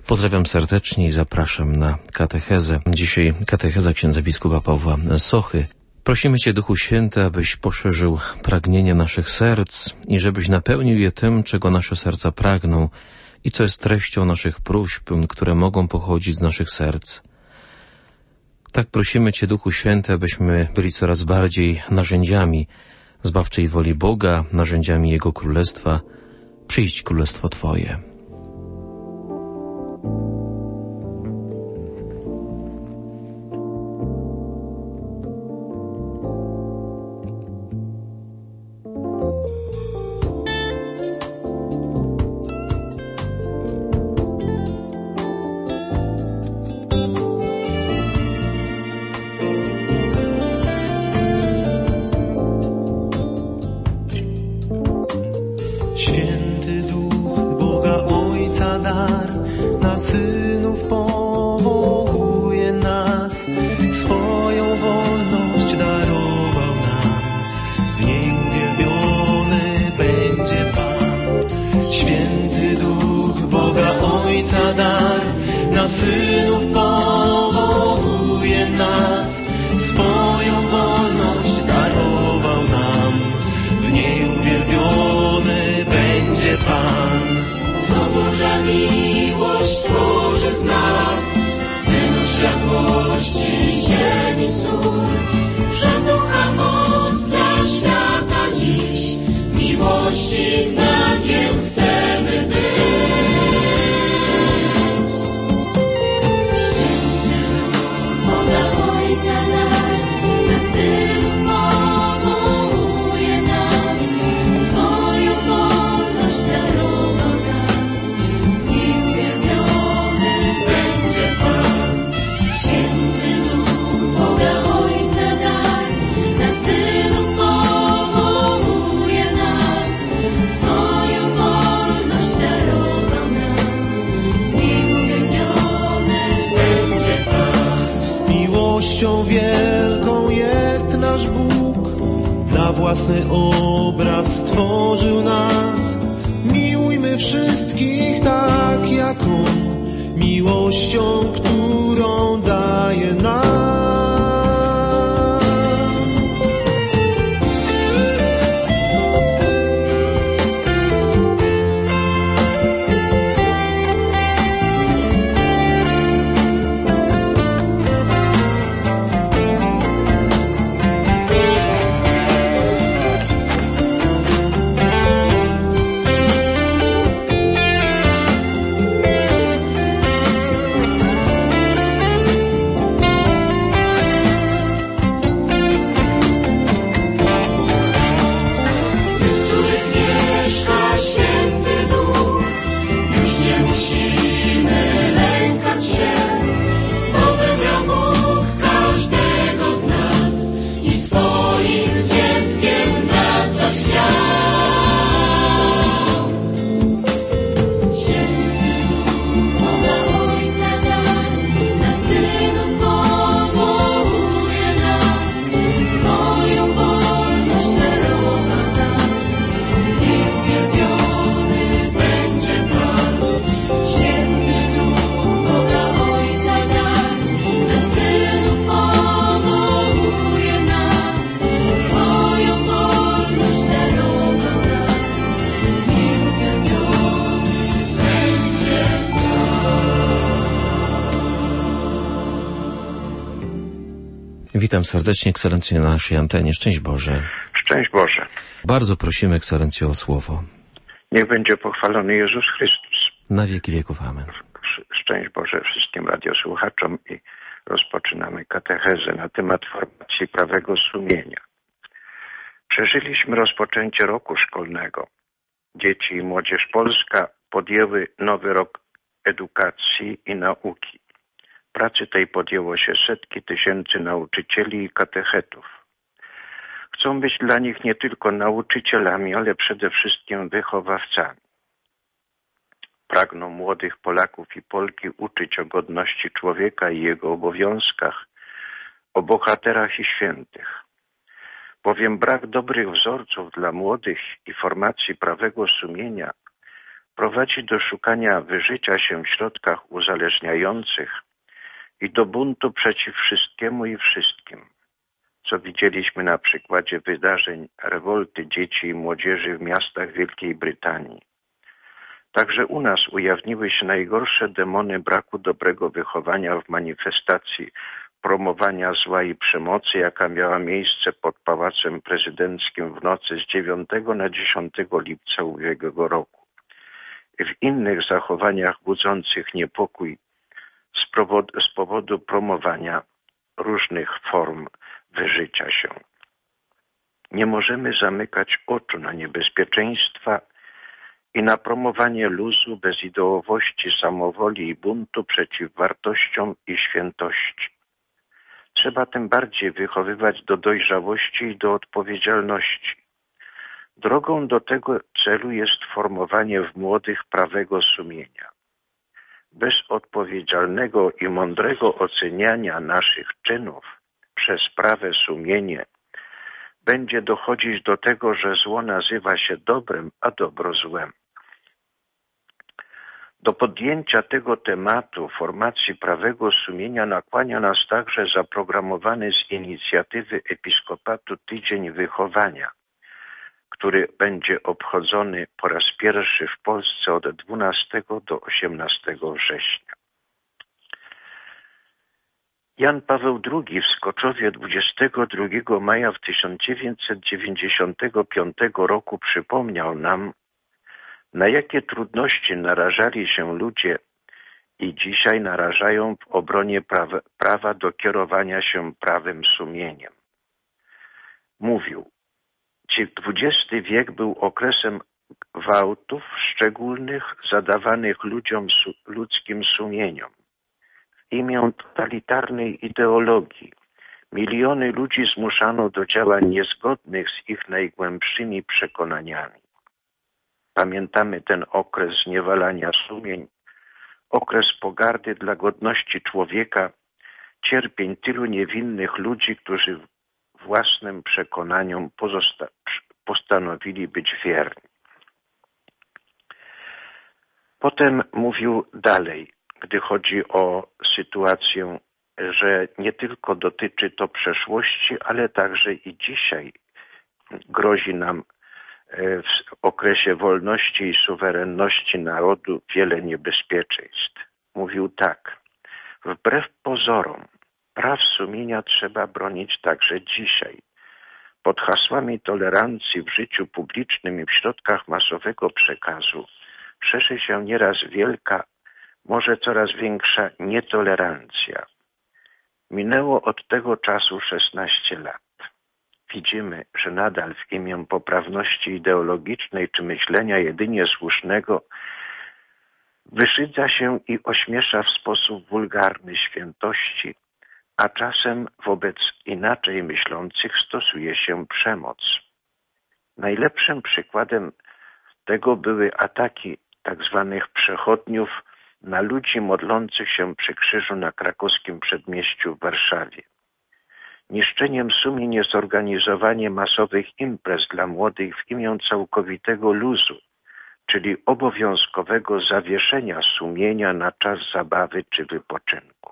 Pozdrawiam serdecznie i zapraszam na katechezę. Dzisiaj katecheza księdza biskupa Pawła Sochy. Prosimy Cię, Duchu Święty, abyś poszerzył pragnienie naszych serc i żebyś napełnił je tym, czego nasze serca pragną i co jest treścią naszych próśb, które mogą pochodzić z naszych serc. Tak prosimy Cię, Duchu Święty, abyśmy byli coraz bardziej narzędziami zbawczej woli Boga, narzędziami Jego Królestwa. Przyjdź Królestwo Twoje. Święty Duch Boga Ojca dar, na synów powołuje nas, swoją wolność darował nam, w niej uwielbiony będzie Pan. Święty Duch Boga Ojca dar, na synów powołuje nas, swoją wolność darował nam, w niej uwielbiony będzie Pan. To Boża miłość stworzy z nas synów światłości ziemi sól. Przez Ducha moc dla świata dziś miłości znakiem chcemy być. Święty Duch Boga Ojca dar, na synów powołuje nas, swoją wolność darował nam, i uwielbiony będzie Pan. Święty Duch Boga Ojca dar, na synów powołuje nas, swoją wolność darował nam, i uwielbiony będzie Pan. Miłością wielką jest nasz Bóg, na własny obraz stworzył nas. Miłujmy wszystkich tak jak On, miłością, którą daje nam. Witam serdecznie, Ekscelencjo, na naszej antenie. Szczęść Boże. Szczęść Boże. Bardzo prosimy, Ekscelencjo, o słowo. Niech będzie pochwalony Jezus Chrystus. Na wieki wieków. Amen. Szczęść Boże wszystkim radiosłuchaczom i rozpoczynamy katechezę na temat formacji prawego sumienia. Przeżyliśmy rozpoczęcie roku szkolnego. Dzieci i młodzież polska podjęły nowy rok edukacji i nauki. Pracy tej podjęło się setki tysięcy nauczycieli i katechetów. Chcą być dla nich nie tylko nauczycielami, ale przede wszystkim wychowawcami. Pragną młodych Polaków i Polki uczyć o godności człowieka i jego obowiązkach, o bohaterach i świętych. Bowiem brak dobrych wzorców dla młodych i formacji prawego sumienia prowadzi do szukania wyżycia się w środkach uzależniających i do buntu przeciw wszystkiemu i wszystkim, co widzieliśmy na przykładzie wydarzeń rewolty dzieci i młodzieży w miastach Wielkiej Brytanii. Także u nas ujawniły się najgorsze demony braku dobrego wychowania w manifestacji promowania zła i przemocy, jaka miała miejsce pod Pałacem Prezydenckim w nocy z 9 na 10 lipca ubiegłego roku. W innych zachowaniach budzących niepokój z powodu promowania różnych form wyżycia się. Nie możemy zamykać oczu na niebezpieczeństwa i na promowanie luzu, bezideowości, samowoli i buntu przeciw wartościom i świętości. Trzeba tym bardziej wychowywać do dojrzałości i do odpowiedzialności. Drogą do tego celu jest formowanie w młodych prawego sumienia. Bez odpowiedzialnego i mądrego oceniania naszych czynów przez prawe sumienie będzie dochodzić do tego, że zło nazywa się dobrem, a dobro złem. Do podjęcia tego tematu formacji prawego sumienia nakłania nas także zaprogramowany z inicjatywy Episkopatu Tydzień Wychowania, który będzie obchodzony po raz pierwszy w Polsce od 12 do 18 września. Jan Paweł II w Skoczowie 22 maja w 1995 roku przypomniał nam, na jakie trudności narażali się ludzie i dzisiaj narażają w obronie prawa do kierowania się prawym sumieniem. Mówił: XX wiek był okresem gwałtów szczególnych zadawanych ludzkim sumieniom. W imię totalitarnej ideologii miliony ludzi zmuszano do działań niezgodnych z ich najgłębszymi przekonaniami. Pamiętamy ten okres zniewalania sumień, okres pogardy dla godności człowieka, cierpień tylu niewinnych ludzi, którzy własnym przekonaniom postanowili być wierni. Potem mówił dalej, gdy chodzi o sytuację, że nie tylko dotyczy to przeszłości, ale także i dzisiaj grozi nam w okresie wolności i suwerenności narodu wiele niebezpieczeństw. Mówił tak: wbrew pozorom praw sumienia trzeba bronić także dzisiaj. Pod hasłami tolerancji w życiu publicznym i w środkach masowego przekazu szerzy się nieraz wielka, może coraz większa nietolerancja. Minęło od tego czasu 16 lat. Widzimy, że nadal w imię poprawności ideologicznej czy myślenia jedynie słusznego wyszydza się i ośmiesza w sposób wulgarny świętości, a czasem wobec inaczej myślących stosuje się przemoc. Najlepszym przykładem tego były ataki tzw. przechodniów na ludzi modlących się przy krzyżu na krakowskim przedmieściu w Warszawie. Niszczeniem sumień jest organizowanie masowych imprez dla młodych w imię całkowitego luzu, czyli obowiązkowego zawieszenia sumienia na czas zabawy czy wypoczynku.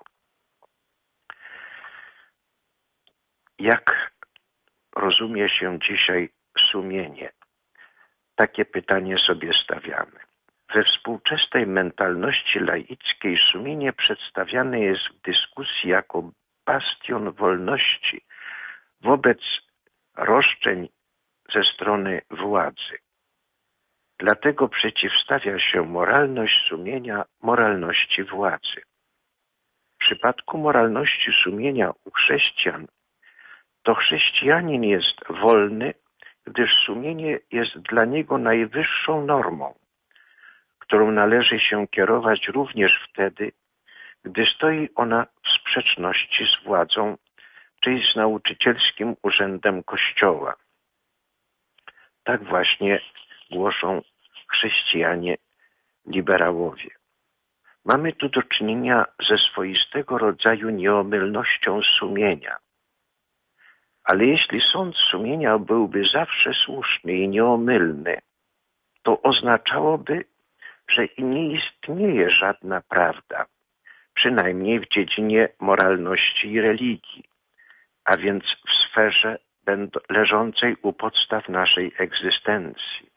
Jak rozumie się dzisiaj sumienie? Takie pytanie sobie stawiamy. We współczesnej mentalności laickiej sumienie przedstawiane jest w dyskusji jako bastion wolności wobec roszczeń ze strony władzy. Dlatego przeciwstawia się moralność sumienia moralności władzy. W przypadku moralności sumienia u chrześcijan to chrześcijanin jest wolny, gdyż sumienie jest dla niego najwyższą normą, którą należy się kierować również wtedy, gdy stoi ona w sprzeczności z władzą, czyli z nauczycielskim urzędem Kościoła. Tak właśnie głoszą chrześcijanie liberałowie. Mamy tu do czynienia ze swoistego rodzaju nieomylnością sumienia. Ale jeśli sąd sumienia byłby zawsze słuszny i nieomylny, to oznaczałoby, że nie istnieje żadna prawda, przynajmniej w dziedzinie moralności i religii, a więc w sferze leżącej u podstaw naszej egzystencji.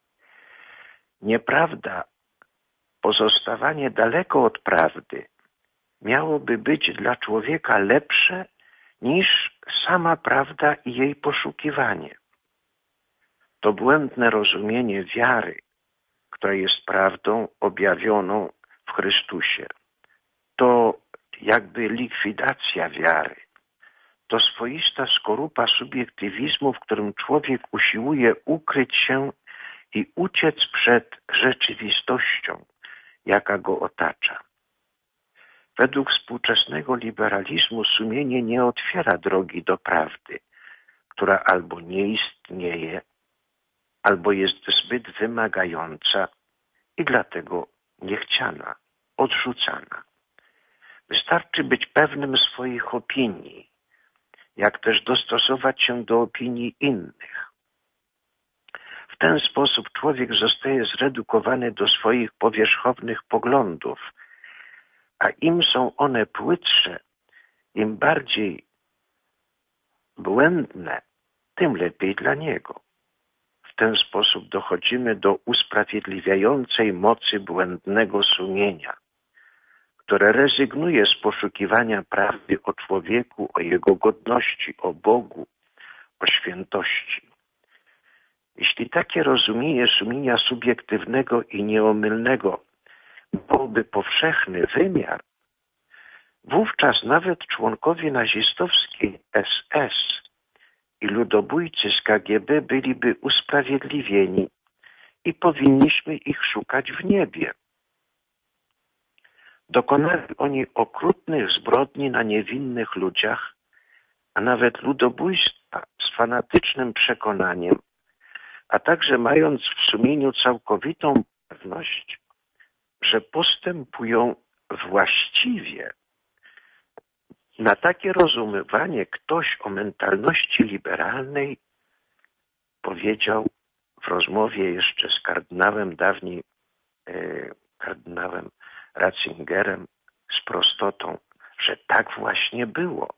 Nieprawda, pozostawanie daleko od prawdy miałoby być dla człowieka lepsze niż sama prawda i jej poszukiwanie. To błędne rozumienie wiary, która jest prawdą objawioną w Chrystusie, to jakby likwidacja wiary. To swoista skorupa subiektywizmu, w którym człowiek usiłuje ukryć się i uciec przed rzeczywistością, jaka go otacza. Według współczesnego liberalizmu sumienie nie otwiera drogi do prawdy, która albo nie istnieje, albo jest zbyt wymagająca i dlatego niechciana, odrzucana. Wystarczy być pewnym swoich opinii, jak też dostosować się do opinii innych. W ten sposób człowiek zostaje zredukowany do swoich powierzchownych poglądów, a im są one płytsze, im bardziej błędne, tym lepiej dla niego. W ten sposób dochodzimy do usprawiedliwiającej mocy błędnego sumienia, które rezygnuje z poszukiwania prawdy o człowieku, o jego godności, o Bogu, o świętości. Jeśli takie rozumienie sumienia subiektywnego i nieomylnego miałoby powszechny wymiar, wówczas nawet członkowie nazistowskiej SS i ludobójcy z KGB byliby usprawiedliwieni i powinniśmy ich szukać w niebie. Dokonali oni okrutnych zbrodni na niewinnych ludziach, a nawet ludobójstwa z fanatycznym przekonaniem, a także mając w sumieniu całkowitą pewność, że postępują właściwie. Na takie rozumowanie ktoś o mentalności liberalnej powiedział w rozmowie jeszcze z kardynałem dawniej, kardynałem Ratzingerem, z prostotą, że tak właśnie było.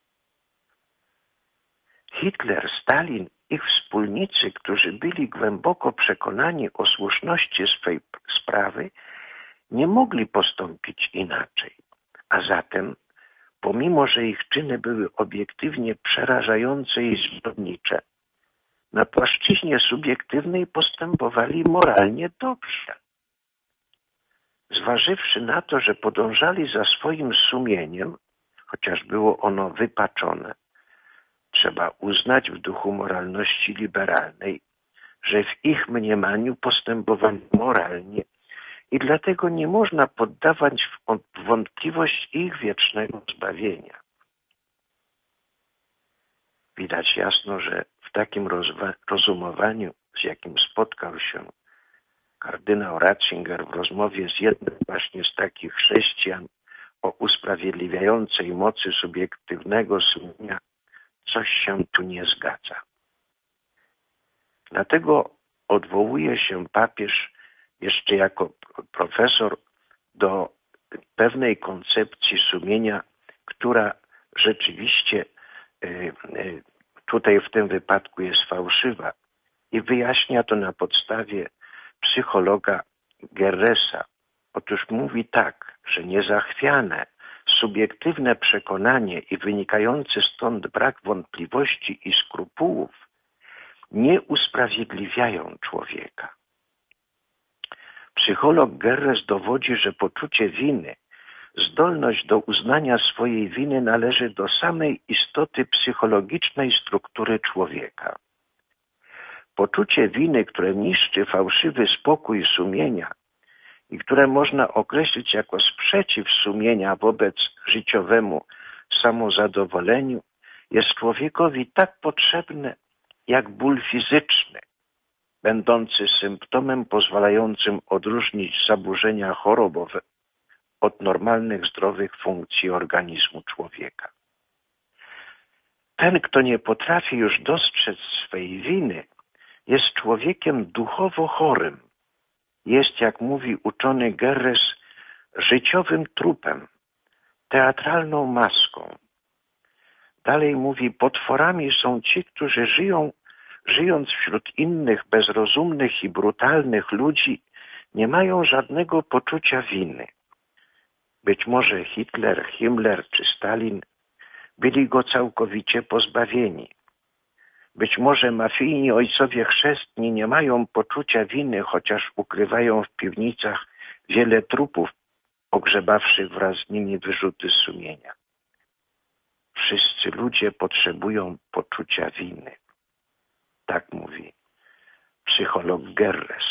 Hitler, Stalin, ich wspólnicy, którzy byli głęboko przekonani o słuszności swej sprawy, nie mogli postąpić inaczej. A zatem, pomimo że ich czyny były obiektywnie przerażające i zbrodnicze, na płaszczyźnie subiektywnej postępowali moralnie dobrze. Zważywszy na to, że podążali za swoim sumieniem, chociaż było ono wypaczone, trzeba uznać w duchu moralności liberalnej, że w ich mniemaniu postępowali moralnie i dlatego nie można poddawać w wątpliwość ich wiecznego zbawienia. Widać jasno, że w takim rozumowaniu, z jakim spotkał się kardynał Ratzinger w rozmowie z jednym właśnie z takich chrześcijan o usprawiedliwiającej mocy subiektywnego sumienia, coś się tu nie zgadza. Dlatego odwołuje się papież jeszcze jako profesor do pewnej koncepcji sumienia, która rzeczywiście tutaj w tym wypadku jest fałszywa i wyjaśnia to na podstawie psychologa Gerresa. Otóż mówi tak, że niezachwiane, subiektywne przekonanie i wynikający stąd brak wątpliwości i skrupułów nie usprawiedliwiają człowieka. Psycholog Gerres dowodzi, że poczucie winy, zdolność do uznania swojej winy należy do samej istoty psychologicznej struktury człowieka. Poczucie winy, które niszczy fałszywy spokój sumienia i które można określić jako sprzeciw sumienia wobec życiowemu samozadowoleniu, jest człowiekowi tak potrzebne jak ból fizyczny, będący symptomem pozwalającym odróżnić zaburzenia chorobowe od normalnych, zdrowych funkcji organizmu człowieka. Ten, kto nie potrafi już dostrzec swej winy, jest człowiekiem duchowo chorym, jest, jak mówi uczony Gerres, życiowym trupem, teatralną maską. Dalej mówi, potworami są ci, którzy żyjąc wśród innych bezrozumnych i brutalnych ludzi, nie mają żadnego poczucia winy. Być może Hitler, Himmler czy Stalin byli go całkowicie pozbawieni. Być może mafijni ojcowie chrzestni nie mają poczucia winy, chociaż ukrywają w piwnicach wiele trupów, pogrzebawszy wraz z nimi wyrzuty sumienia. Wszyscy ludzie potrzebują poczucia winy. Tak mówi psycholog Gerres.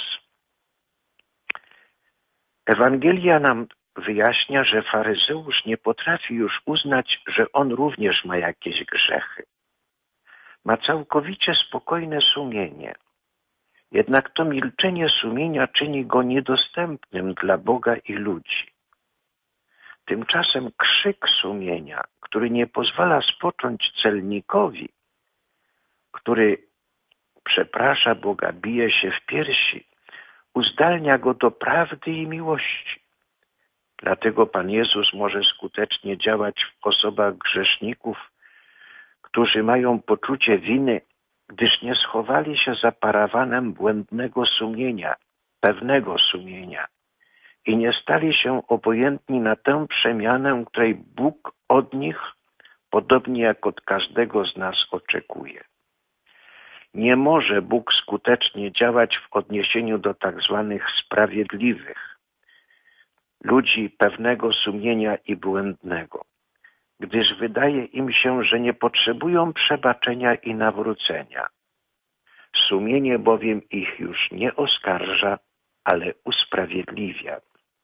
Ewangelia nam wyjaśnia, że faryzeusz nie potrafi już uznać, że on również ma jakieś grzechy. Ma całkowicie spokojne sumienie. Jednak to milczenie sumienia czyni go niedostępnym dla Boga i ludzi. Tymczasem krzyk sumienia, który nie pozwala spocząć celnikowi, który przeprasza Boga, bije się w piersi, uzdalnia go do prawdy i miłości. Dlatego Pan Jezus może skutecznie działać w osobach grzeszników, którzy mają poczucie winy, gdyż nie schowali się za parawanem błędnego sumienia, pewnego sumienia i nie stali się obojętni na tę przemianę, której Bóg od nich, podobnie jak od każdego z nas, oczekuje. Nie może Bóg skutecznie działać w odniesieniu do tak zwanych sprawiedliwych, ludzi pewnego sumienia i błędnego, gdyż wydaje im się, że nie potrzebują przebaczenia i nawrócenia. Sumienie bowiem ich już nie oskarża, ale usprawiedliwia.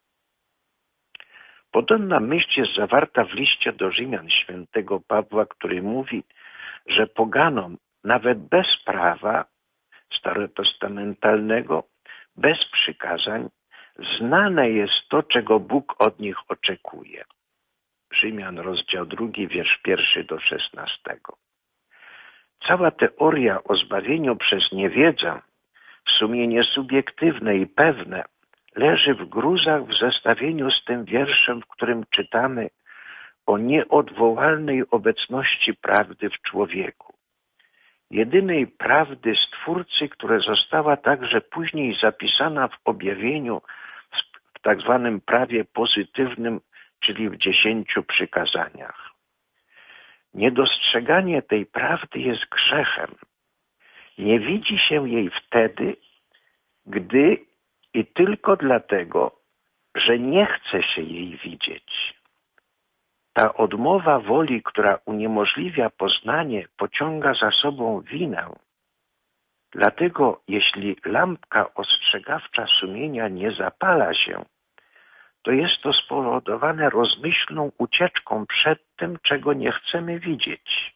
Podobna myśl jest zawarta w liście do Rzymian świętego Pawła, który mówi, że poganom nawet bez prawa starotestamentalnego, bez przykazań, znane jest to, czego Bóg od nich oczekuje. Rzymian, rozdział 2, wiersz 1 do 16. Cała teoria o zbawieniu przez niewiedzę, sumienie subiektywne i pewne, leży w gruzach w zestawieniu z tym wierszem, w którym czytamy o nieodwołalnej obecności prawdy w człowieku. Jedynej prawdy Stwórcy, która została także później zapisana w objawieniu w tak zwanym prawie pozytywnym, czyli w 10 przykazaniach. Niedostrzeganie tej prawdy jest grzechem. Nie widzi się jej wtedy, gdy i tylko dlatego, że nie chce się jej widzieć. Ta odmowa woli, która uniemożliwia poznanie, pociąga za sobą winę. Dlatego, jeśli lampka ostrzegawcza sumienia nie zapala się, to jest to spowodowane rozmyślną ucieczką przed tym, czego nie chcemy widzieć.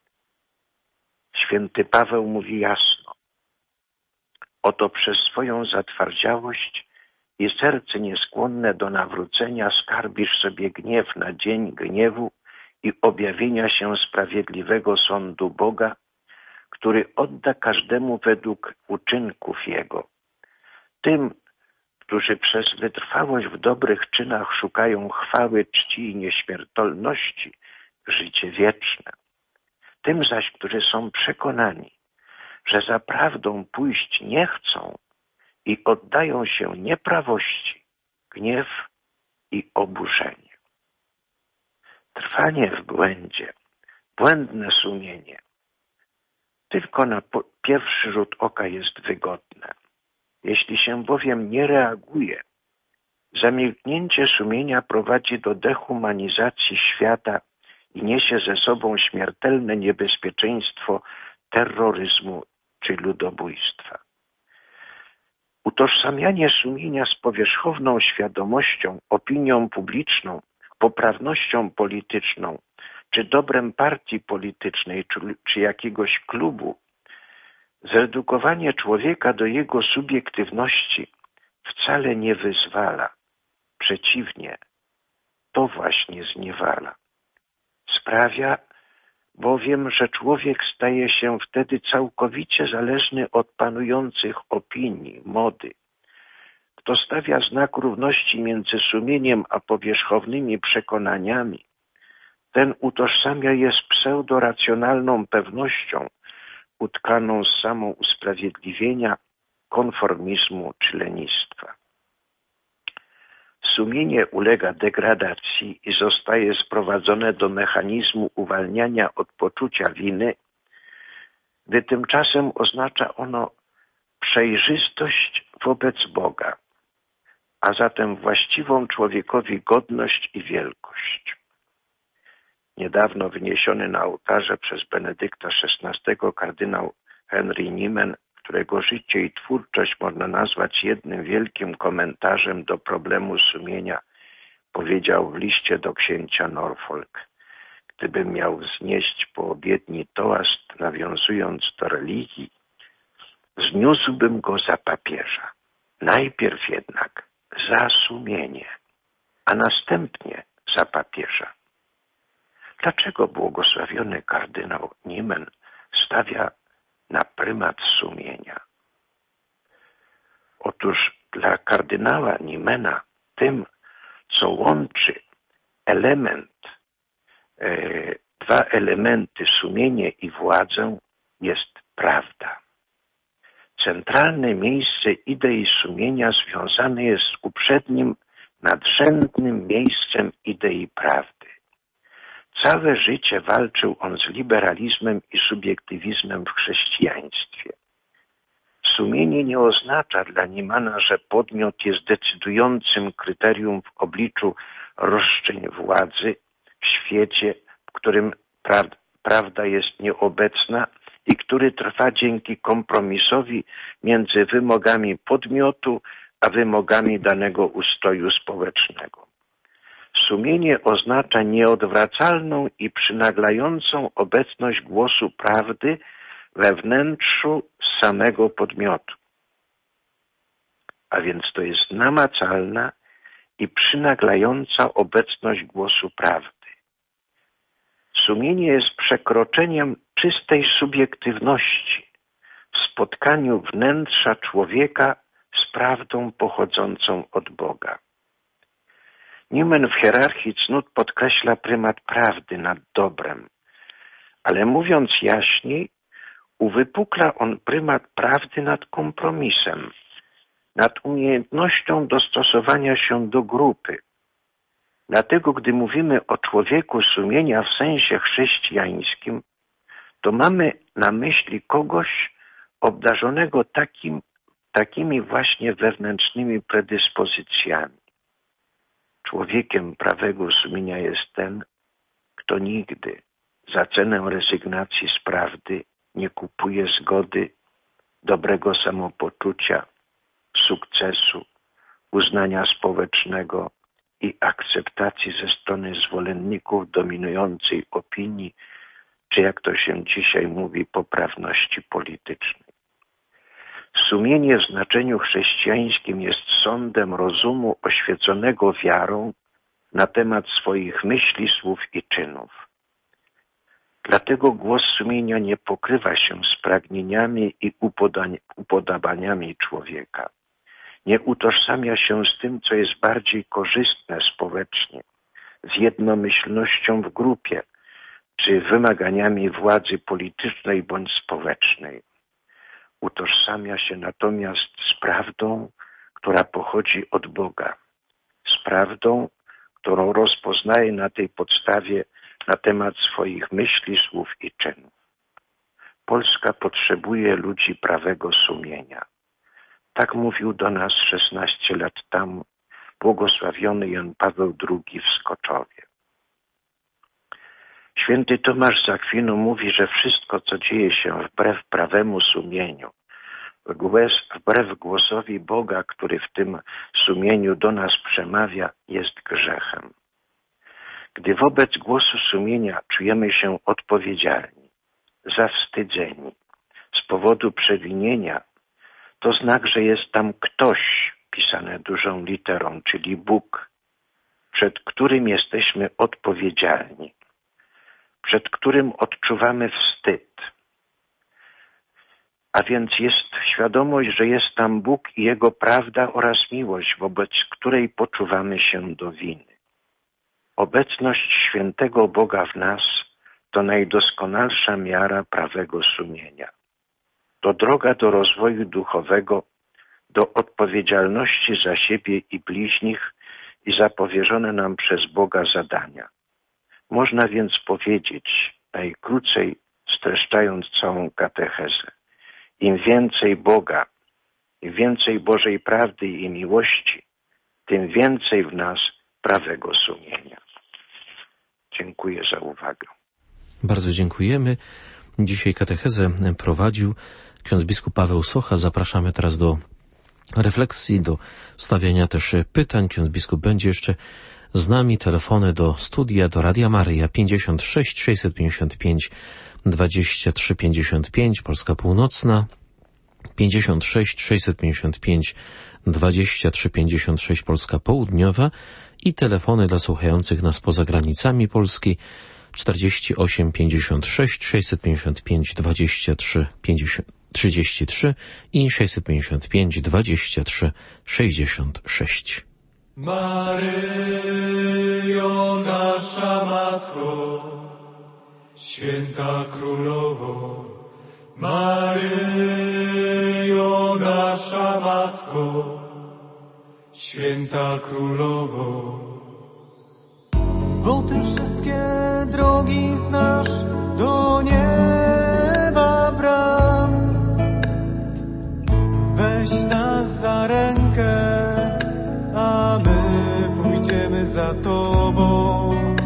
Święty Paweł mówi jasno: oto przez swoją zatwardziałość i serce nieskłonne do nawrócenia skarbisz sobie gniew na dzień gniewu i objawienia się sprawiedliwego sądu Boga, który odda każdemu według uczynków Jego. Tym, którzy przez wytrwałość w dobrych czynach szukają chwały, czci i nieśmiertelności, życie wieczne. Tym zaś, którzy są przekonani, że za prawdą pójść nie chcą i oddają się nieprawości, gniew i oburzenie. Trwanie w błędzie, błędne sumienie, tylko na pierwszy rzut oka jest wygodne. Jeśli się bowiem nie reaguje, zamilknięcie sumienia prowadzi do dehumanizacji świata i niesie ze sobą śmiertelne niebezpieczeństwo terroryzmu czy ludobójstwa. Utożsamianie sumienia z powierzchowną świadomością, opinią publiczną, poprawnością polityczną, czy dobrem partii politycznej, czy jakiegoś klubu, zredukowanie człowieka do jego subiektywności wcale nie wyzwala. Przeciwnie, to właśnie zniewala. Sprawia bowiem, że człowiek staje się wtedy całkowicie zależny od panujących opinii, mody, kto stawia znak równości między sumieniem a powierzchownymi przekonaniami, ten utożsamia je z pseudoracjonalną pewnością utkaną z samousprawiedliwienia, konformizmu czy lenistwa. Sumienie ulega degradacji i zostaje sprowadzone do mechanizmu uwalniania od poczucia winy, gdy tymczasem oznacza ono przejrzystość wobec Boga, a zatem właściwą człowiekowi godność i wielkość. Niedawno wyniesiony na ołtarze przez Benedykta XVI kardynał Henry Nieman, którego życie i twórczość można nazwać jednym wielkim komentarzem do problemu sumienia, powiedział w liście do księcia Norfolk: gdybym miał wznieść po obiedni toast, nawiązując do religii, wzniósłbym go za papieża. Najpierw jednak za sumienie, a następnie za papieża. Dlaczego błogosławiony kardynał Nieman stawia na prymat sumienia? Otóż dla kardynała Niemana tym, co łączy dwa elementy, sumienie i władzę, jest prawda. Centralne miejsce idei sumienia związane jest z uprzednim, nadrzędnym miejscem idei prawdy. Całe życie walczył on z liberalizmem i subiektywizmem w chrześcijaństwie. Sumienie nie oznacza dla Niemana, że podmiot jest decydującym kryterium w obliczu roszczeń władzy w świecie, w którym prawda jest nieobecna i który trwa dzięki kompromisowi między wymogami podmiotu a wymogami danego ustroju społecznego. Sumienie oznacza nieodwracalną i przynaglającą obecność głosu prawdy we wnętrzu samego podmiotu. A więc to jest namacalna i przynaglająca obecność głosu prawdy. Sumienie jest przekroczeniem czystej subiektywności w spotkaniu wnętrza człowieka z prawdą pochodzącą od Boga. Nieman w hierarchii cnót podkreśla prymat prawdy nad dobrem, ale mówiąc jaśniej, uwypukla on prymat prawdy nad kompromisem, nad umiejętnością dostosowania się do grupy. Dlatego, gdy mówimy o człowieku sumienia w sensie chrześcijańskim, to mamy na myśli kogoś obdarzonego takimi właśnie wewnętrznymi predyspozycjami. Człowiekiem prawego sumienia jest ten, kto nigdy za cenę rezygnacji z prawdy nie kupuje zgody, dobrego samopoczucia, sukcesu, uznania społecznego i akceptacji ze strony zwolenników dominującej opinii, czy jak to się dzisiaj mówi, poprawności politycznej. Sumienie w znaczeniu chrześcijańskim jest sądem rozumu oświeconego wiarą na temat swoich myśli, słów i czynów. Dlatego głos sumienia nie pokrywa się z pragnieniami i upodobaniami człowieka. Nie utożsamia się z tym, co jest bardziej korzystne społecznie, z jednomyślnością w grupie, czy wymaganiami władzy politycznej bądź społecznej. Utożsamia się natomiast z prawdą, która pochodzi od Boga, z prawdą, którą rozpoznaje na tej podstawie na temat swoich myśli, słów i czynów. Polska potrzebuje ludzi prawego sumienia. Tak mówił do nas 16 lat temu błogosławiony Jan Paweł II w Skoczowie. Święty Tomasz z Akwinu mówi, że wszystko, co dzieje się wbrew prawemu sumieniu, wbrew głosowi Boga, który w tym sumieniu do nas przemawia, jest grzechem. Gdy wobec głosu sumienia czujemy się odpowiedzialni, zawstydzeni z powodu przewinienia, to znak, że jest tam ktoś, pisane dużą literą, czyli Bóg, przed którym jesteśmy odpowiedzialni, przed którym odczuwamy wstyd. A więc jest świadomość, że jest tam Bóg i Jego prawda oraz miłość, wobec której poczuwamy się do winy. Obecność świętego Boga w nas to najdoskonalsza miara prawego sumienia. To droga do rozwoju duchowego, do odpowiedzialności za siebie i bliźnich i za powierzone nam przez Boga zadania. Można więc powiedzieć, najkrócej streszczając całą katechezę, im więcej Boga, im więcej Bożej prawdy i miłości, tym więcej w nas prawego sumienia. Dziękuję za uwagę. Bardzo dziękujemy. Dzisiaj katechezę prowadził ksiądz biskup Paweł Socha. Zapraszamy teraz do refleksji, do stawiania też pytań. Ksiądz biskup będzie jeszcze z nami. Telefony do studia, do Radia Maryja 56 655 23 55, Polska Północna, 56 655 23 56, Polska Południowa i telefony dla słuchających nas poza granicami Polski 48 56 655 23 33 i 655 23 66. Maryjo, nasza Matko, Święta Królowo, Maryjo, nasza Matko, Święta Królowo. Bo Ty wszystkie drogi znasz do nieba bram. Weź nas za rękę, a my pójdziemy za Tobą.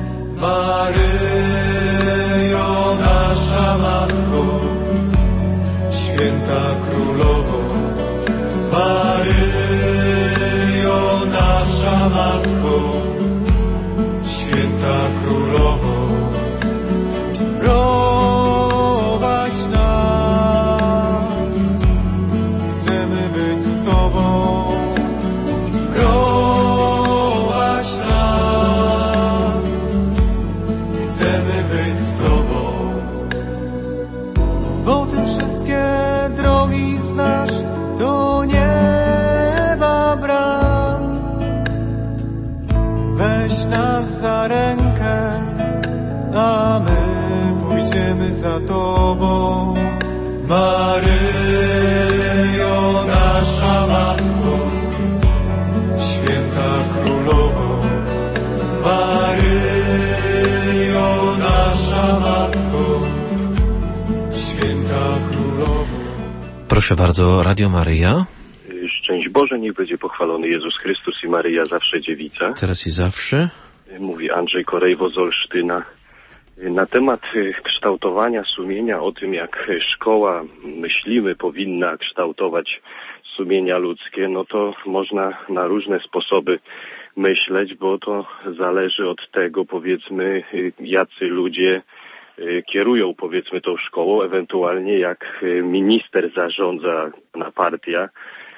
Maryjo, nasza Matko, Święta Królowo, Maryjo, nasza Matko, Święta Królowo, prowadź nas, chcemy być z Tobą. Prowadź nas, chcemy być z Tobą. Bo Ty wszystkie drogi znasz do nieba bram. Weź nas za rękę, a my pójdziemy za Tobą. Maryjo, nasza Matko, Święta Królowo, Maryjo, nasza Matko, Święta Królowo. Proszę bardzo, Radio Maryja. Szczęść Boże, niech będzie pochwalony Jezus Chrystus i Maryja zawsze dziewica. Teraz i zawsze. Mówi Andrzej Korejwo z Olsztyna. Na temat kształtowania sumienia, o tym jak szkoła, myślimy, powinna kształtować sumienia ludzkie, no to można na różne sposoby myśleć, bo to zależy od tego, powiedzmy, jacy ludzie kierują, powiedzmy, tą szkołą, ewentualnie jak minister zarządza, na partia,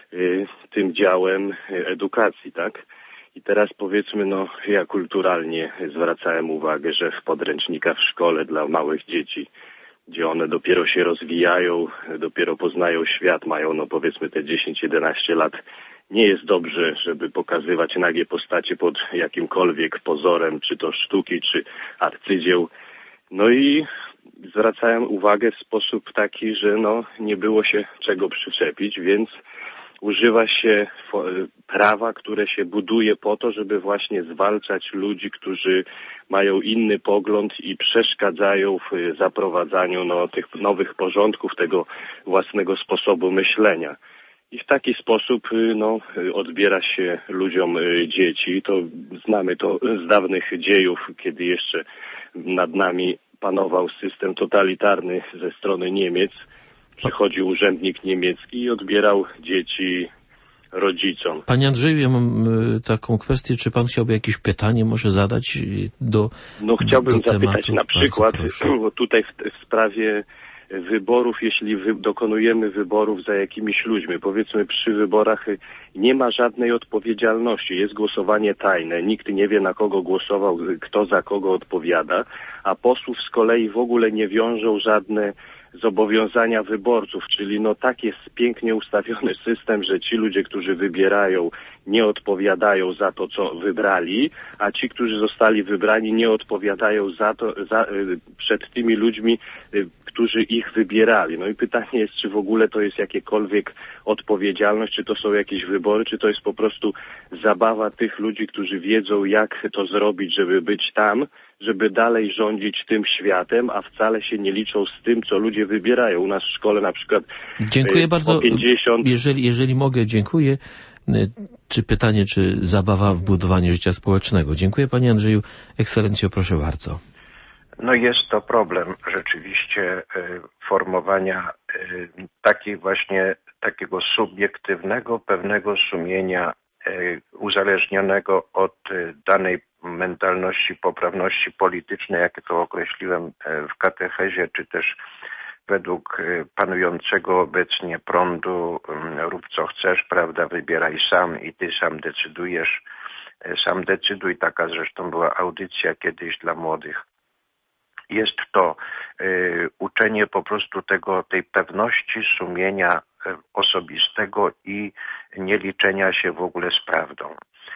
tym działem edukacji, tak? I teraz powiedzmy, no ja kulturalnie zwracałem uwagę, że w podręcznikach w szkole dla małych dzieci, gdzie one dopiero się rozwijają, dopiero poznają świat, mają no powiedzmy te 10-11 lat, nie jest dobrze, żeby pokazywać nagie postacie pod jakimkolwiek pozorem, czy to sztuki, czy arcydzieł. No i zwracałem uwagę w sposób taki, że no nie było się czego przyczepić, więc używa się prawa, które się buduje po to, żeby właśnie zwalczać ludzi, którzy mają inny pogląd i przeszkadzają w zaprowadzaniu no, tych nowych porządków, tego własnego sposobu myślenia. I w taki sposób no, odbiera się ludziom dzieci. To znamy to z dawnych dziejów, kiedy jeszcze nad nami panował system totalitarny ze strony Niemiec. Przychodził urzędnik niemiecki i odbierał dzieci rodzicom. Panie Andrzeju, ja mam taką kwestię, czy pan chciałby jakieś pytanie może zadać do No chciałbym do zapytać tematu? na przykład, Bo tutaj w sprawie wyborów, jeśli dokonujemy wyborów za jakimiś ludźmi, powiedzmy przy wyborach nie ma żadnej odpowiedzialności, jest głosowanie tajne, nikt nie wie na kogo głosował, kto za kogo odpowiada, a posłów z kolei w ogóle nie wiążą żadne zobowiązania wyborców, czyli no tak jest pięknie ustawiony system, że ci ludzie, którzy wybierają, nie odpowiadają za to, co wybrali, a ci, którzy zostali wybrani, nie odpowiadają przed tymi ludźmi, którzy ich wybierali. No i pytanie jest, czy w ogóle to jest jakiekolwiek odpowiedzialność, czy to są jakieś wybory, czy to jest po prostu zabawa tych ludzi, którzy wiedzą, jak to zrobić, żeby być tam, żeby dalej rządzić tym światem, a wcale się nie liczą z tym, co ludzie wybierają. U nas w szkole na przykład Dziękuję bardzo. 50... Jeżeli mogę, dziękuję. Czy pytanie, czy zabawa w budowanie życia społecznego? Dziękuję Panie Andrzeju. Ekscelencjo, proszę bardzo. No jest to problem rzeczywiście formowania takiego subiektywnego, pewnego sumienia uzależnionego od danej mentalności, poprawności politycznej, jak to określiłem w katechezie, czy też według panującego obecnie prądu rób co chcesz, prawda, wybieraj sam i ty sam decydujesz, sam decyduj, taka zresztą była audycja kiedyś dla młodych. Jest to uczenie po prostu tej pewności sumienia osobistego i nie liczenia się w ogóle z prawdą.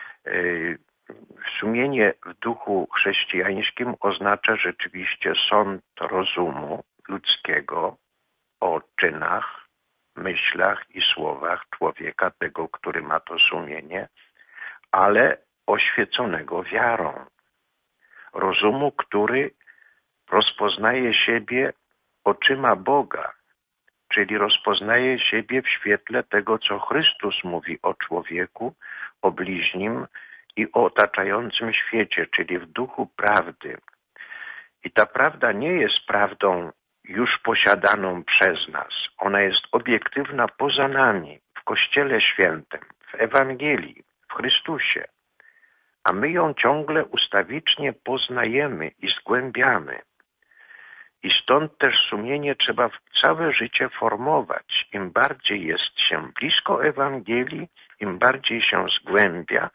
Sumienie w duchu chrześcijańskim oznacza rzeczywiście sąd rozumu ludzkiego o czynach, myślach i słowach człowieka, tego, który ma to sumienie, ale oświeconego wiarą. Rozumu, który rozpoznaje siebie oczyma Boga, czyli rozpoznaje siebie w świetle tego, co Chrystus mówi o człowieku, o bliźnim i o otaczającym świecie, czyli w duchu prawdy. I ta prawda nie jest prawdą już posiadaną przez nas. Ona jest obiektywna poza nami, w Kościele Świętym, w Ewangelii, w Chrystusie. A my ją ciągle ustawicznie poznajemy i zgłębiamy. I stąd też sumienie trzeba całe życie formować. Im bardziej jest się blisko Ewangelii, im bardziej się zgłębia,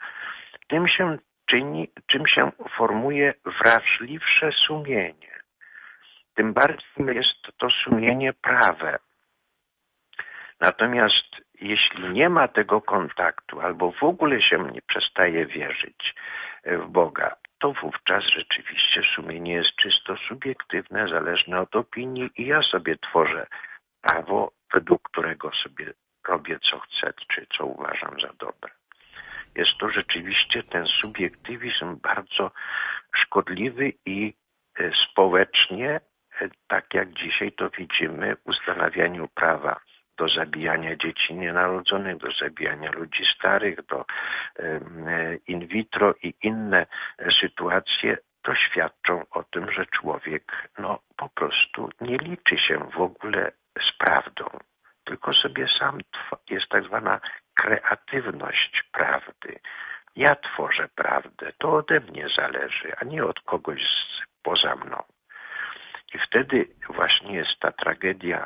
tym się formuje wrażliwsze sumienie. Tym bardziej jest to sumienie prawe. Natomiast jeśli nie ma tego kontaktu, albo w ogóle się nie przestaje wierzyć w Boga, to wówczas rzeczywiście sumienie jest czysto subiektywne, zależne od opinii i ja sobie tworzę prawo, według którego sobie robię co chcę, czy co uważam za dobre. Jest to rzeczywiście ten subiektywizm bardzo szkodliwy i społecznie, tak jak dzisiaj to widzimy, w ustanawianiu prawa do zabijania dzieci nienarodzonych, do zabijania ludzi starych, do in vitro i inne sytuacje, to świadczą o tym, że człowiek po prostu nie liczy się w ogóle z prawdą, tylko sobie sam jest tak zwana kreatywność prawdy. Ja tworzę prawdę, to ode mnie zależy, a nie od kogoś poza mną. I wtedy właśnie jest ta tragedia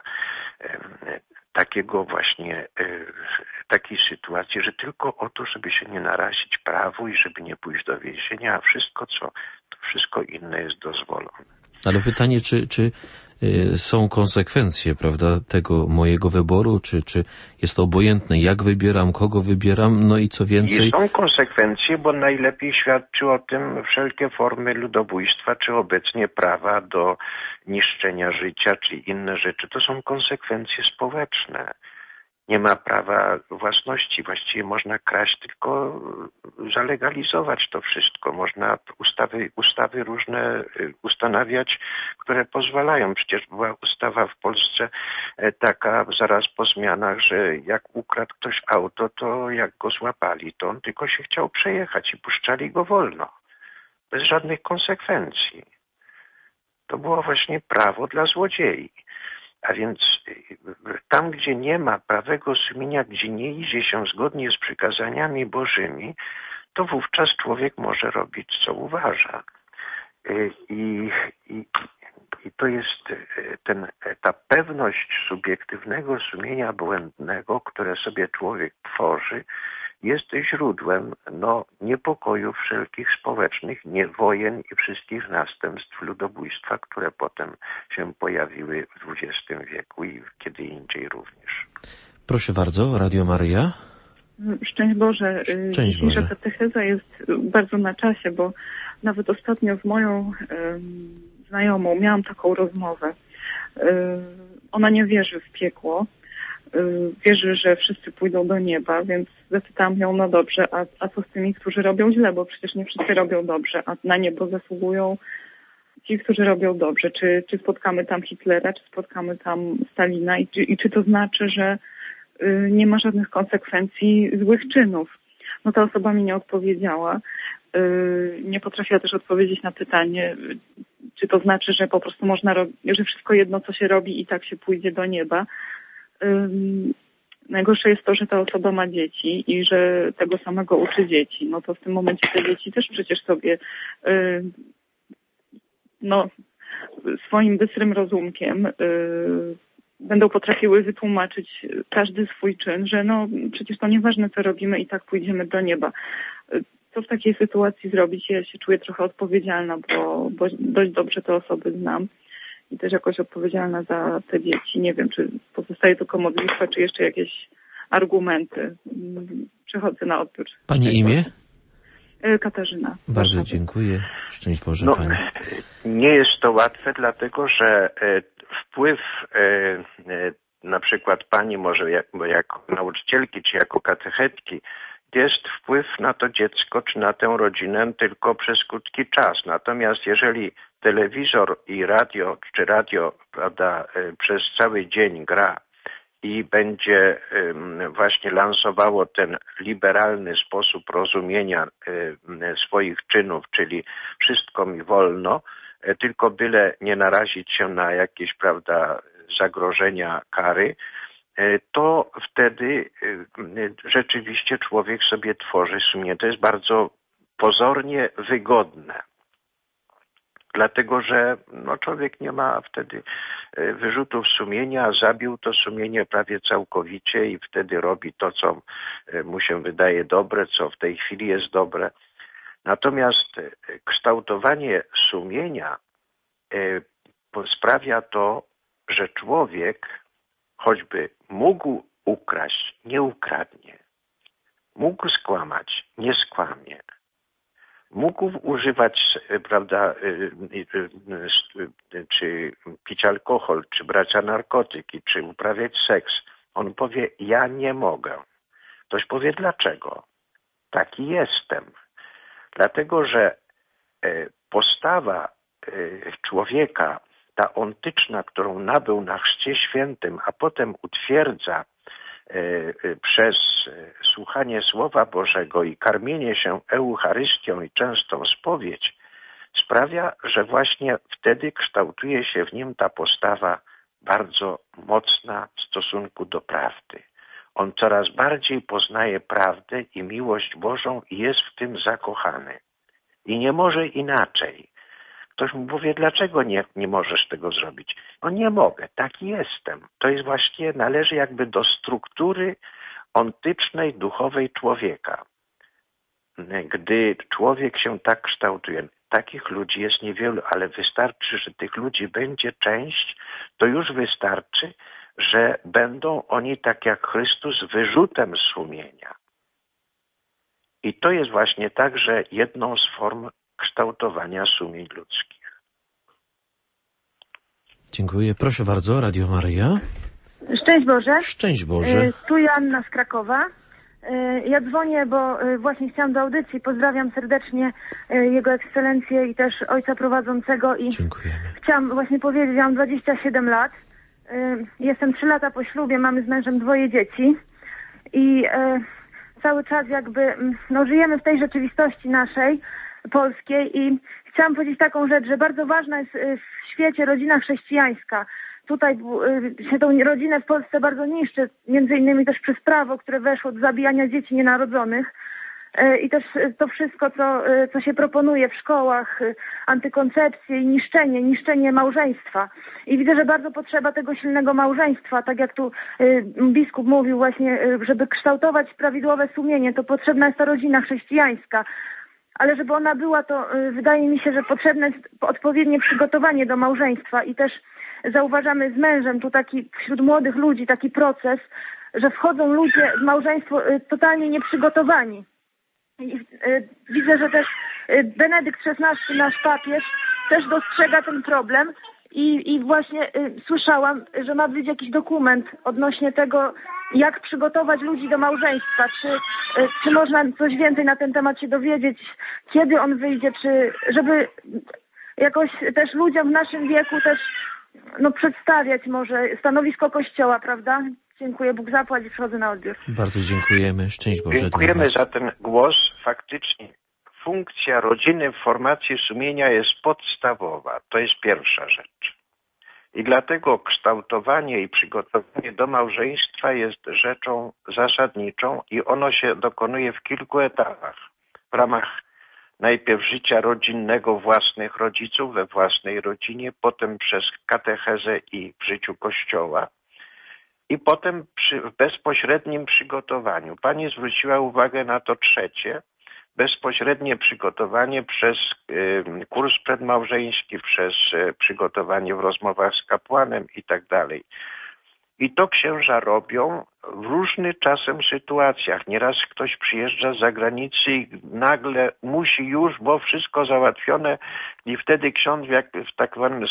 takiej sytuacji, że tylko o to, żeby się nie narazić prawu i żeby nie pójść do więzienia, a wszystko inne jest dozwolone. Ale pytanie, czy są konsekwencje, prawda, tego mojego wyboru, czy jest to obojętne, jak wybieram, kogo wybieram, no i co więcej... I są konsekwencje, bo najlepiej świadczy o tym wszelkie formy ludobójstwa, czy obecnie prawa do niszczenia życia, czy inne rzeczy. To są konsekwencje społeczne. Nie ma prawa własności. Właściwie można kraść, tylko zalegalizować to wszystko. Można ustawy różne ustanawiać, które pozwalają. Przecież była ustawa w Polsce taka zaraz po zmianach, że jak ukradł ktoś auto, to jak go złapali, to on tylko się chciał przejechać i puszczali go wolno. Bez żadnych konsekwencji. To było właśnie prawo dla złodziei. A więc tam, gdzie nie ma prawego sumienia, gdzie nie idzie się zgodnie z przykazaniami Bożymi, to wówczas człowiek może robić, co uważa. I to jest ta pewność subiektywnego sumienia błędnego, które sobie człowiek tworzy jest źródłem niepokojów wszelkich społecznych, nie wojen i wszystkich następstw ludobójstwa, które potem się pojawiły w XX wieku i kiedy indziej również. Proszę bardzo, Radio Maryja. Szczęść Boże. Szczęść Boże. Dzisiejsza katecheza jest bardzo na czasie, bo nawet ostatnio z moją znajomą miałam taką rozmowę. Ona nie wierzy w piekło. Wierzy, że wszyscy pójdą do nieba, więc zapytałam ją, no dobrze, a co z tymi, którzy robią źle, bo przecież nie wszyscy robią dobrze, a na niebo zasługują ci, którzy robią dobrze. Czy spotkamy tam Hitlera, czy spotkamy tam Stalina i czy to znaczy, że nie ma żadnych konsekwencji złych czynów? No ta osoba mi nie odpowiedziała. Nie potrafiła też odpowiedzieć na pytanie, czy to znaczy, że po prostu można że wszystko jedno, co się robi i tak się pójdzie do nieba. Najgorsze jest to, że ta osoba ma dzieci i że tego samego uczy dzieci. No to w tym momencie te dzieci też przecież sobie swoim bystrym rozumkiem będą potrafiły wytłumaczyć każdy swój czyn, że przecież to nieważne, co robimy, i tak pójdziemy do nieba. Co w takiej sytuacji zrobić? Ja się czuję trochę odpowiedzialna, bo dość dobrze te osoby znam i też jakoś odpowiedzialna za te dzieci. Nie wiem, czy pozostaje tylko modlitwa, czy jeszcze jakieś argumenty. Przechodzę na odbiór. Pani imię? Katarzyna. Bardzo dziękuję. Szczęść Boże, Pani. Nie jest to łatwe, dlatego że wpływ na przykład Pani może jako nauczycielki, czy jako katechetki, jest wpływ na to dziecko, czy na tę rodzinę tylko przez krótki czas. Natomiast jeżeli telewizor i radio, czy radio, prawda, przez cały dzień gra i będzie właśnie lansowało ten liberalny sposób rozumienia swoich czynów, czyli wszystko mi wolno, tylko byle nie narazić się na jakieś, prawda, zagrożenia kary, to wtedy rzeczywiście człowiek sobie tworzy sumienie. To jest bardzo pozornie wygodne. Dlatego, że człowiek nie ma wtedy wyrzutów sumienia, zabił to sumienie prawie całkowicie i wtedy robi to, co mu się wydaje dobre, co w tej chwili jest dobre. Natomiast kształtowanie sumienia sprawia to, że człowiek choćby mógł ukraść, nie ukradnie. Mógł skłamać, nie skłamie. Mógł używać, prawda, czy pić alkohol, czy brać narkotyki, czy uprawiać seks. On powie, ja nie mogę. Ktoś powie, dlaczego? Taki jestem. Dlatego, że postawa człowieka, ta ontyczna, którą nabył na Chrzcie Świętym, a potem utwierdza przez słuchanie Słowa Bożego i karmienie się Eucharystią i częstą spowiedź, sprawia, że właśnie wtedy kształtuje się w nim ta postawa bardzo mocna w stosunku do prawdy. On coraz bardziej poznaje prawdę i miłość Bożą i jest w tym zakochany. I nie może inaczej. Ktoś mu powie, dlaczego nie możesz tego zrobić? No nie mogę, taki jestem. To jest właśnie, należy jakby do struktury ontycznej, duchowej człowieka. Gdy człowiek się tak kształtuje, takich ludzi jest niewielu, ale wystarczy, że tych ludzi będzie część, to już wystarczy, że będą oni tak jak Chrystus wyrzutem sumienia. I to jest właśnie także jedną z form kształtowania sumień ludzkich. Dziękuję. Proszę bardzo, Radio Maryja. Szczęść Boże. Szczęść Boże. Tu Joanna z Krakowa. Ja dzwonię, bo właśnie chciałam do audycji. Pozdrawiam serdecznie Jego Ekscelencję i też Ojca Prowadzącego. I dziękujemy. Chciałam właśnie powiedzieć, ja mam 27 lat. Jestem 3 lata po ślubie, mamy z mężem 2 dzieci. I cały czas jakby żyjemy w tej rzeczywistości naszej, polskiej, i chciałam powiedzieć taką rzecz, że bardzo ważna jest w świecie rodzina chrześcijańska. Tutaj się tą rodzinę w Polsce bardzo niszczy, między innymi też przez prawo, które weszło do zabijania dzieci nienarodzonych. i też to wszystko, co się proponuje w szkołach, antykoncepcję i niszczenie małżeństwa. I widzę, że bardzo potrzeba tego silnego małżeństwa, tak jak tu biskup mówił właśnie, żeby kształtować prawidłowe sumienie, to potrzebna jest ta rodzina chrześcijańska. Ale żeby ona była, to wydaje mi się, że potrzebne jest odpowiednie przygotowanie do małżeństwa i też zauważamy z mężem tu taki wśród młodych ludzi taki proces, że wchodzą ludzie w małżeństwo totalnie nieprzygotowani. I widzę, że też Benedykt XVI, nasz papież, też dostrzega ten problem i właśnie słyszałam, że ma być jakiś dokument odnośnie tego, jak przygotować ludzi do małżeństwa. Czy można coś więcej na ten temat się dowiedzieć, kiedy on wyjdzie, żeby jakoś też ludziom w naszym wieku też przedstawiać może stanowisko Kościoła, prawda? Dziękuję, Bóg zapłać i przychodzę na odbiór. Bardzo dziękujemy. Szczęść Boże. Dziękujemy za ten głos. Faktycznie funkcja rodziny w formacji sumienia jest podstawowa. To jest pierwsza rzecz. I dlatego kształtowanie i przygotowanie do małżeństwa jest rzeczą zasadniczą i ono się dokonuje w kilku etapach. W ramach najpierw życia rodzinnego własnych rodziców we własnej rodzinie, potem przez katechezę i w życiu Kościoła i potem w bezpośrednim przygotowaniu. Pani zwróciła uwagę na to trzecie, bezpośrednie przygotowanie przez kurs przedmałżeński, przez przygotowanie w rozmowach z kapłanem i tak dalej. I to księża robią w różnych czasem sytuacjach. Nieraz ktoś przyjeżdża z zagranicy i nagle musi już, bo wszystko załatwione i wtedy ksiądz w tak zwanym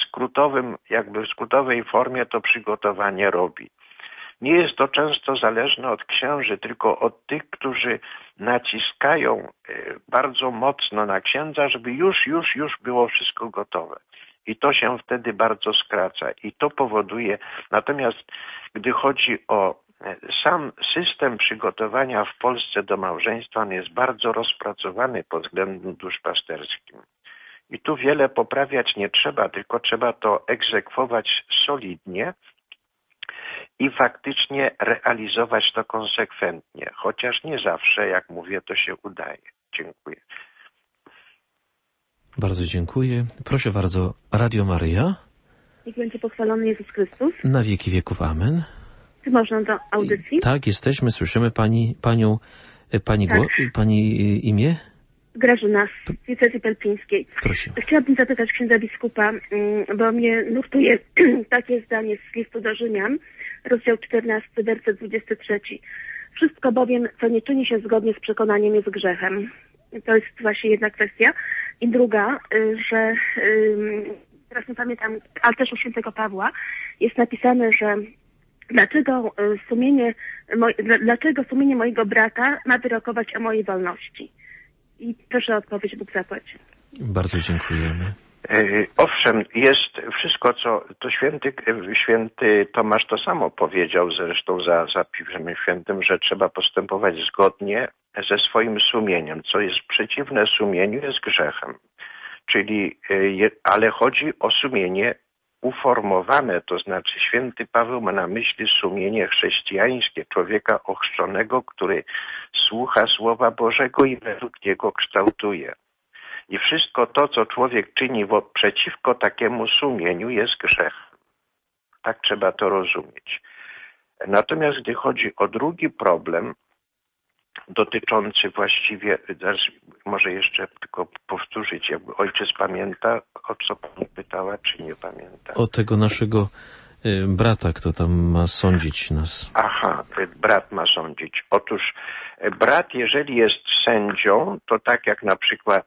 skrótowej formie to przygotowanie robi. Nie jest to często zależne od księży, tylko od tych, którzy naciskają bardzo mocno na księdza, żeby już było wszystko gotowe. I to się wtedy bardzo skraca i to powoduje, natomiast gdy chodzi o sam system przygotowania w Polsce do małżeństwa, on jest bardzo rozpracowany pod względem duszpasterskim. I tu wiele poprawiać nie trzeba, tylko trzeba to egzekwować solidnie i faktycznie realizować to konsekwentnie, chociaż nie zawsze, jak mówię, to się udaje. Dziękuję. Bardzo dziękuję. Proszę bardzo, Radio Maryja. Niech będzie pochwalony Jezus Chrystus. Na wieki wieków. Amen. Czy można do audycji? Tak, jesteśmy, słyszymy pani imię? Grażyna z diecezji pelpińskiej. Prosimy. Chciałabym zapytać księdza biskupa, bo mnie nurtuje takie zdanie z listu do Rzymian, rozdział 14, werset 23. Wszystko bowiem, co nie czyni się zgodnie z przekonaniem, jest grzechem. To jest właśnie jedna kwestia. I druga, że teraz nie pamiętam, ale też u świętego Pawła jest napisane, że dlaczego sumienie mojego brata ma wyrokować o mojej wolności. I proszę o odpowiedź, Bóg zapłać. Bardzo dziękujemy. Owszem, jest wszystko, co to święty Tomasz to samo powiedział, zresztą za Piwem Świętym, że trzeba postępować zgodnie ze swoim sumieniem. Co jest przeciwne sumieniu, jest grzechem. Czyli, ale chodzi o sumienie uformowane, to znaczy święty Paweł ma na myśli sumienie chrześcijańskie, człowieka ochrzczonego, który słucha Słowa Bożego i według niego kształtuje. I wszystko to, co człowiek czyni przeciwko takiemu sumieniu, jest grzechem. Tak trzeba to rozumieć. Natomiast gdy chodzi o drugi problem, dotyczący właściwie, może jeszcze tylko powtórzyć, jakby ojciec pamięta, o co pani pytała, czy nie pamięta? O tego naszego brata, kto tam ma sądzić nas. Aha, brat ma sądzić. Otóż brat, jeżeli jest sędzią, to tak jak na przykład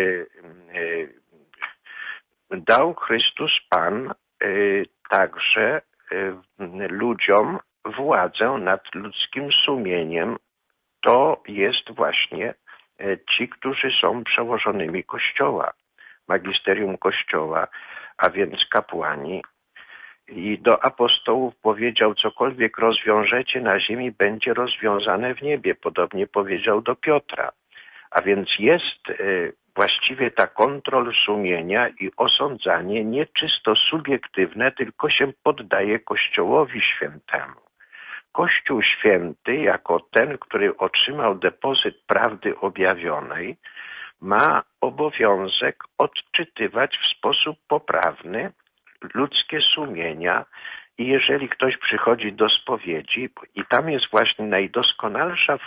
dał Chrystus Pan także ludziom władzę nad ludzkim sumieniem, to jest właśnie ci, którzy są przełożonymi Kościoła, magisterium Kościoła, a więc kapłani. I do apostołów powiedział, cokolwiek rozwiążecie na ziemi, będzie rozwiązane w niebie. Podobnie powiedział do Piotra. A więc jest właściwie ta kontrol sumienia i osądzanie nie czysto subiektywne, tylko się poddaje Kościołowi Świętemu. Kościół Święty, jako ten, który otrzymał depozyt prawdy objawionej, ma obowiązek odczytywać w sposób poprawny ludzkie sumienia i jeżeli ktoś przychodzi do spowiedzi, i tam jest właśnie najdoskonalsza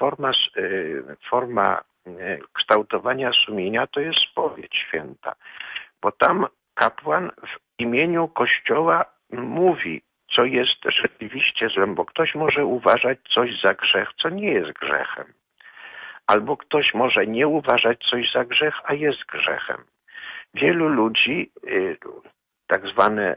forma kształtowania sumienia, to jest spowiedź święta. Bo tam kapłan w imieniu Kościoła mówi, co jest rzeczywiście złem, bo ktoś może uważać coś za grzech, co nie jest grzechem. Albo ktoś może nie uważać coś za grzech, a jest grzechem. Wielu ludzi tak zwane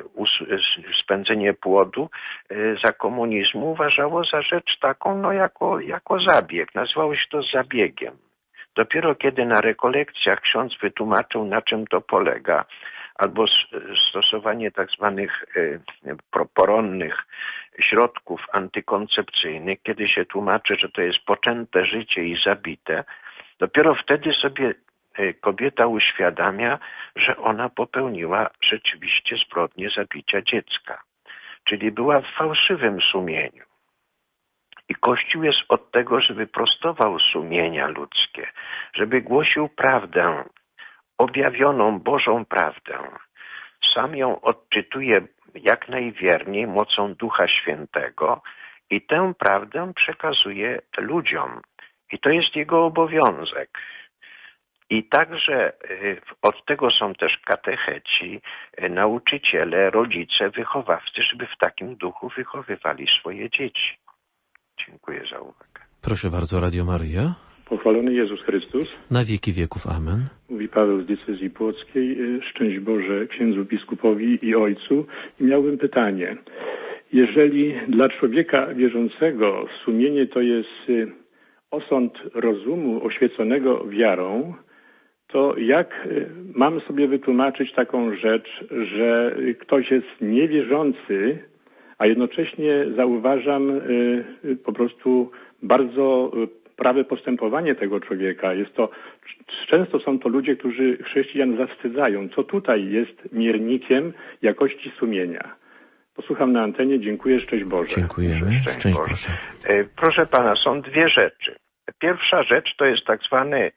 spędzenie płodu za komunizmu uważało za rzecz taką jako zabieg. Nazywało się to zabiegiem. Dopiero kiedy na rekolekcjach ksiądz wytłumaczył, na czym to polega, albo stosowanie tak zwanych poronnych środków antykoncepcyjnych, kiedy się tłumaczy, że to jest poczęte życie i zabite, dopiero wtedy sobie kobieta uświadamia, że ona popełniła rzeczywiście zbrodnię zabicia dziecka. Czyli była w fałszywym sumieniu. I Kościół jest od tego, żeby prostował sumienia ludzkie, żeby głosił prawdę, objawioną Bożą prawdę. Sam ją odczytuje jak najwierniej mocą Ducha Świętego i tę prawdę przekazuje ludziom. I to jest jego obowiązek. I także od tego są też katecheci, nauczyciele, rodzice, wychowawcy, żeby w takim duchu wychowywali swoje dzieci. Dziękuję za uwagę. Proszę bardzo, Radio Maryja. Pochwalony Jezus Chrystus. Na wieki wieków. Amen. Mówi Paweł z diecezji płockiej. Szczęść Boże księdzu biskupowi i ojcu. I miałbym pytanie. Jeżeli dla człowieka wierzącego sumienie to jest osąd rozumu oświeconego wiarą, to jak mamy sobie wytłumaczyć taką rzecz, że ktoś jest niewierzący, a jednocześnie zauważam po prostu bardzo prawe postępowanie tego człowieka. Często są to ludzie, którzy chrześcijan zawstydzają. Co tutaj jest miernikiem jakości sumienia? Posłucham na antenie. Dziękuję. Szczęść Boże. Dziękujemy. Szczęść Boże. Proszę pana, są dwie rzeczy. Pierwsza rzecz to jest tak zwany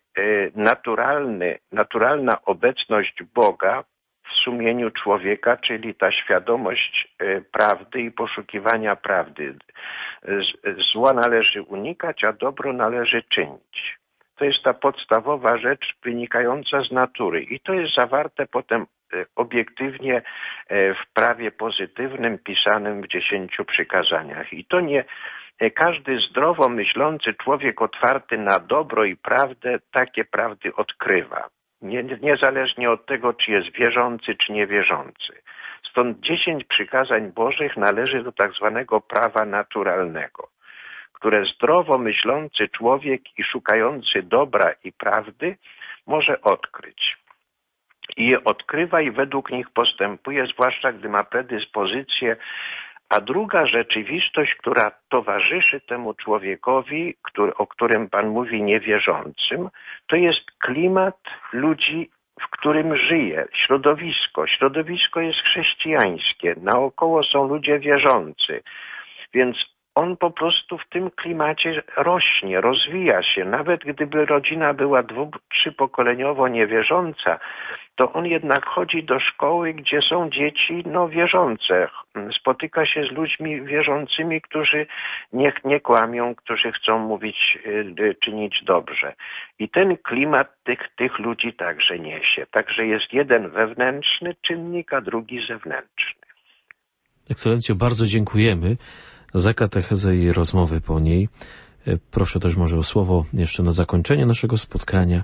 naturalna obecność Boga w sumieniu człowieka, czyli ta świadomość prawdy i poszukiwania prawdy. Zła należy unikać, a dobro należy czynić. To jest ta podstawowa rzecz wynikająca z natury i to jest zawarte potem obiektywnie w prawie pozytywnym pisanym w 10 przykazaniach. I to nie każdy zdrowo myślący człowiek otwarty na dobro i prawdę takie prawdy odkrywa. Niezależnie od tego, czy jest wierzący, czy niewierzący. Stąd 10 przykazań Bożych należy do tak zwanego prawa naturalnego, które zdrowo myślący człowiek i szukający dobra i prawdy może odkryć. I je odkrywa i według nich postępuje, zwłaszcza gdy ma predyspozycję. A druga rzeczywistość, która towarzyszy temu człowiekowi, o którym Pan mówi niewierzącym, to jest klimat ludzi, w którym żyje, środowisko. Środowisko jest chrześcijańskie, naokoło są ludzie wierzący, więc on po prostu w tym klimacie rośnie, rozwija się. Nawet gdyby rodzina była 2-3-pokoleniowo niewierząca, to on jednak chodzi do szkoły, gdzie są dzieci wierzące. Spotyka się z ludźmi wierzącymi, którzy nie kłamią, którzy chcą mówić, czynić dobrze. I ten klimat tych ludzi także niesie. Także jest jeden wewnętrzny czynnik, a drugi zewnętrzny. Ekscelencjo, bardzo dziękujemy za katechezę i rozmowy po niej. Proszę też może o słowo jeszcze na zakończenie naszego spotkania.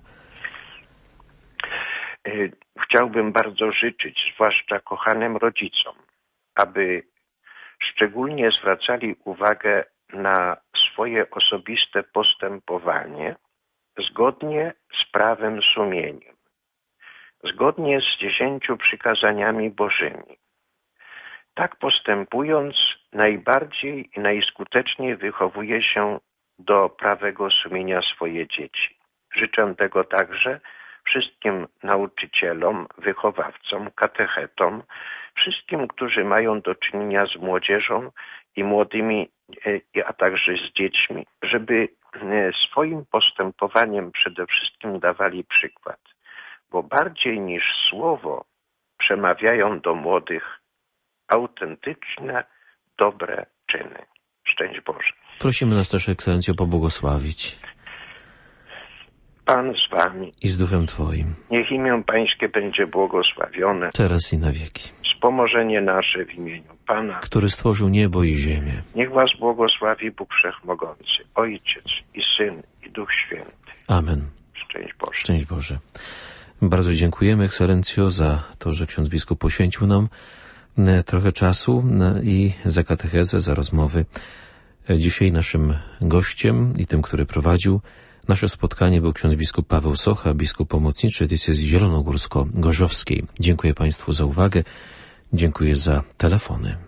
Chciałbym bardzo życzyć, zwłaszcza kochanym rodzicom, aby szczególnie zwracali uwagę na swoje osobiste postępowanie zgodnie z prawem sumieniem, zgodnie z 10 przykazaniami Bożymi. Tak postępując, najbardziej i najskuteczniej wychowuje się do prawego sumienia swoje dzieci. Życzę tego także wszystkim nauczycielom, wychowawcom, katechetom, wszystkim, którzy mają do czynienia z młodzieżą i młodymi a także z dziećmi, żeby swoim postępowaniem przede wszystkim dawali przykład, bo bardziej niż słowo przemawiają do młodych autentyczne, dobre czyny. Szczęść Boże. Prosimy nas też, Ekscelencjo, pobłogosławić. Pan z wami. I z duchem Twoim. Niech imię Pańskie będzie błogosławione. Teraz i na wieki. Wspomożenie nasze w imieniu Pana, który stworzył niebo i ziemię. Niech was błogosławi Bóg Wszechmogący, Ojciec i Syn i Duch Święty. Amen. Szczęść Boże. Szczęść Boże. Bardzo dziękujemy, Ekscelencjo, za to, że ksiądz biskup poświęcił nam trochę czasu i za katechezę, za rozmowy. Dzisiaj naszym gościem i tym, który prowadził nasze spotkanie, był ksiądz biskup Paweł Socha, biskup pomocniczy diecezji zielonogórsko-gorzowskiej. Dziękuję Państwu za uwagę. Dziękuję za telefony.